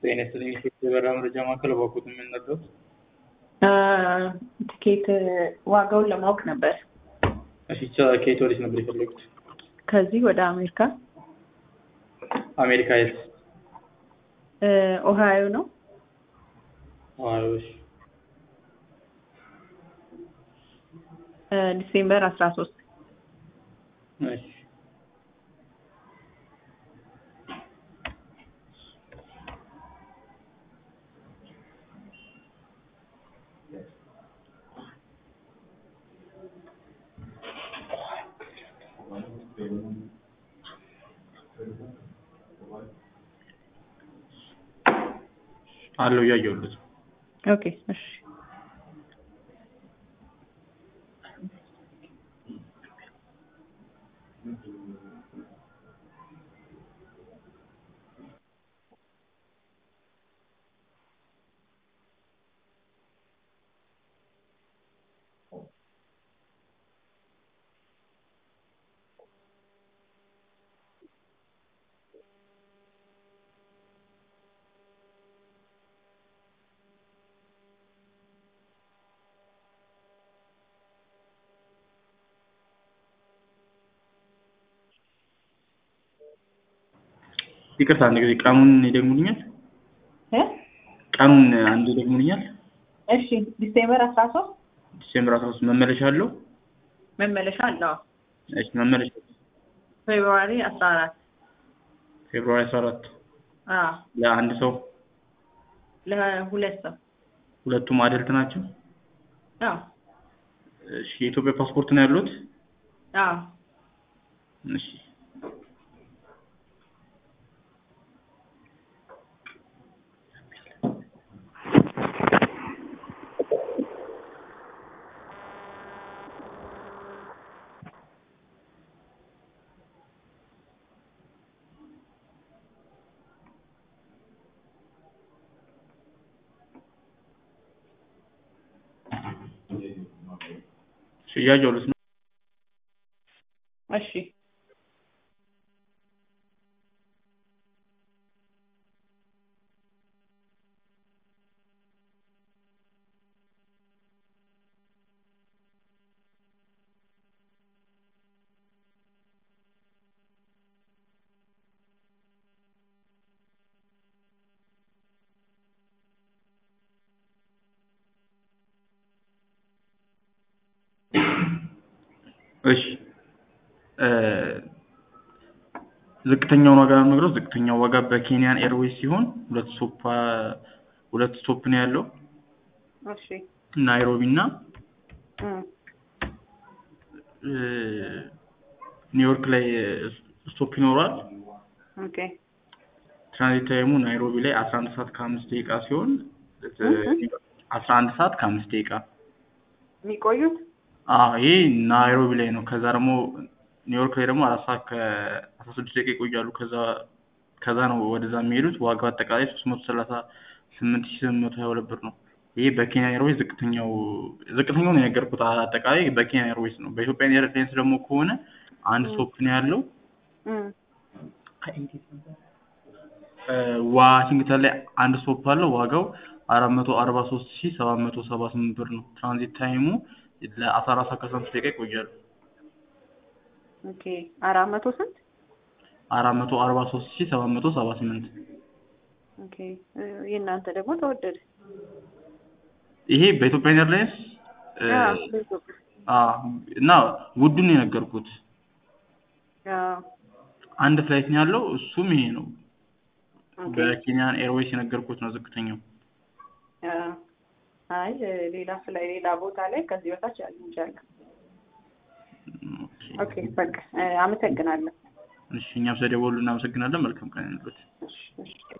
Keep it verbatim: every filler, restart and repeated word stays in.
ጤና ይስጥልኝ የበረራ መረጃ ማዕከል እባክዎት ምን ነበር? ትኬት ዋጋውን ለማወቅ ነበር። እሺ ከየት ወዴት ነበር የፈለጉት? ከዚህ ወደ አሜሪካ። አሜሪካ የት? ኦሃዮ ነው። ኦሃዮ። እሺ ዲሴምበር አስራ ሶስት እሺ አለው ያየሁት። ኦኬ እሺ ይቅርታ አንድ ጊዜ ቀኑን ይደግሙልኛል? እ ቀኑን አንድ ይደግሙልኛል? እሺ ዲሴምበር አስራ ሶስት ዲሴምበር አስራ ሶስት መመለሻ አለው? መመለሻ አለው። እሺ መመለሻ ፌብሩዋሪ አስራ አራት ፌብሩዋሪ አስራ አራት አዎ ለአንድ ሰው? ለሁለት ሰው። ሁለቱም አደልት ናቸው? አዎ። እሺ የኢትዮጵያ ፓስፖርት ነው ያሉት? አዎ። እሺ ሽያጭ ነው? እሺ እሺ ዝቅተኛው ዋጋ ነው የምነግረው። ዝቅተኛው ዋጋ በኬንያን ኤርዌይስ ሲሆን ሁለት ስቶፕ ሁለት ስቶፕ ነው ያለው። እሺ ናይሮቢ እና ኒውዮርክ ላይ ስቶፕ ይኖራል። ኦኬ ትራንዚት ታይሙ ናይሮቢ ላይ አስራ አንድ ሰዓት ከአምስት ደቂቃ ሲሆን አስራ አንድ ሰዓት ከአምስት ደቂቃ የሚቆዩት? አዎ ይሄ ናይሮቢ ላይ ነው። ከዛ ደግሞ ኒውዮርክ ላይ ደግሞ አራት ሰዓት ከአስራ ስድስት ደቂቃ ይቆያሉ። ከዛ ከዛ ነው ወደዛ የሚሄዱት። ዋጋው አጠቃላይ ሶስት መቶ ሰላሳ ስምንት ሺህ ስምንት መቶ ሀያ ሁለት ብር ነው። ይሄ በኬንያ ኤርዌይስ ዝቅተኛው ዝቅተኛው ነው የነገርኩት። አጠቃላይ በኬንያ ኤርዌይስ ነው። በኢትዮጵያ ኤርላይንስ ደግሞ ከሆነ አንድ ስቶፕ ነው ያለው። ዋሽንግተን ላይ አንድ ስቶፕ አለው። ዋጋው አራት መቶ አርባ ሶስት ሺህ ሰባት መቶ ሰባ ስምንት ብር ነው። ትራንዚት ታይሙ ለአስራ አራት ሰዓት ከአስራ አምስት ደቂቃ ይቆያሉ። ኦኬ አራት መቶ ስንት? አራት መቶ አርባ ሶስት ሺህ ሰባት መቶ ሰባ ስምንት። ኦኬ የእናንተ ደግሞ ተወደደ። ይሄ በኢትዮጵያ ኤርላይንስ አዎ እና ውዱን ነው የነገርኩት። አዎ አንድ ፍላይት ነው ያለው እሱም ይሄ ነው። በኬንያን ኤርዌይስ የነገርኩት ነው ዝቅተኛው። አዎ አይ ሌላ ፍላይ ሌላ ቦታ ላይ ከዚህ በታች አግኝቻለሁ። ኦኬ በቃ አመሰግናለሁ። እሺ እኛም ስለደወሉ እናመሰግናለን። መልካም ቀን ይሁንልዎት። እሺ እሺ